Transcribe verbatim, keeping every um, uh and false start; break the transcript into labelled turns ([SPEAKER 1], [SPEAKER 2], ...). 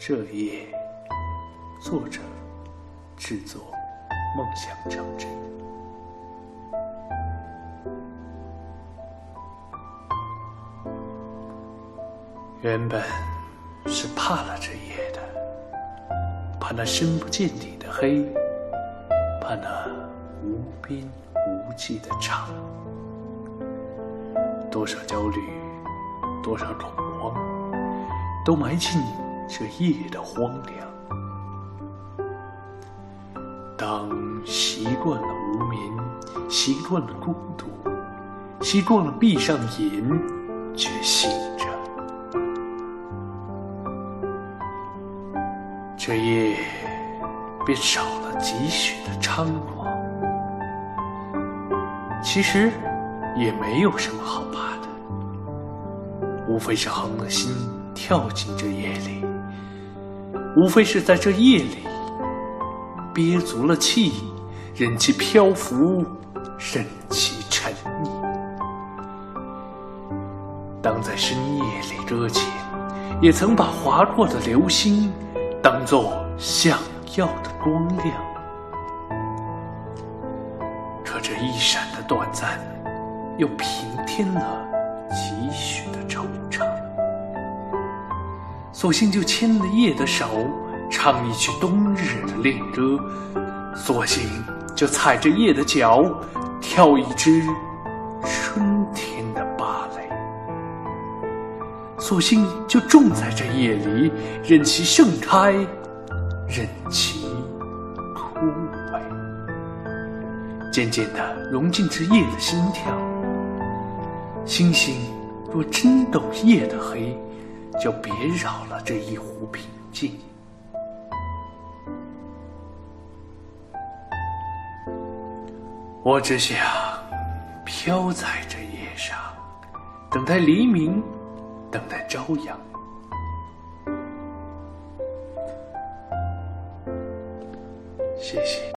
[SPEAKER 1] 这夜，作者制作梦想成真。原本是怕了这夜的，怕那深不见底的黑，怕那无边无际的长。多少焦虑，多少恐慌，都埋进这夜的荒凉。当习惯了无眠，习惯了孤独，习惯了闭上眼却醒着，这夜便少了几许的猖狂。其实也没有什么好怕的，无非是横了心跳进这夜里，无非是在这夜里憋足了气，任其漂浮，任其沉溺。当在深夜里搁浅，也曾把划过的流星当作想要的光亮。可这一闪的短暂，又平添了几许的惆怅。索性就牵了夜的手，唱一曲冬日的恋歌；索性就踩着夜的脚，跳一支春天的芭蕾；索性就种在这夜里，任其盛开，任其枯萎，渐渐地融进这夜的心跳。星星若真懂夜的黑，就别扰了这一壶平静。我只想飘在这夜上，等待黎明，等待朝阳。谢谢。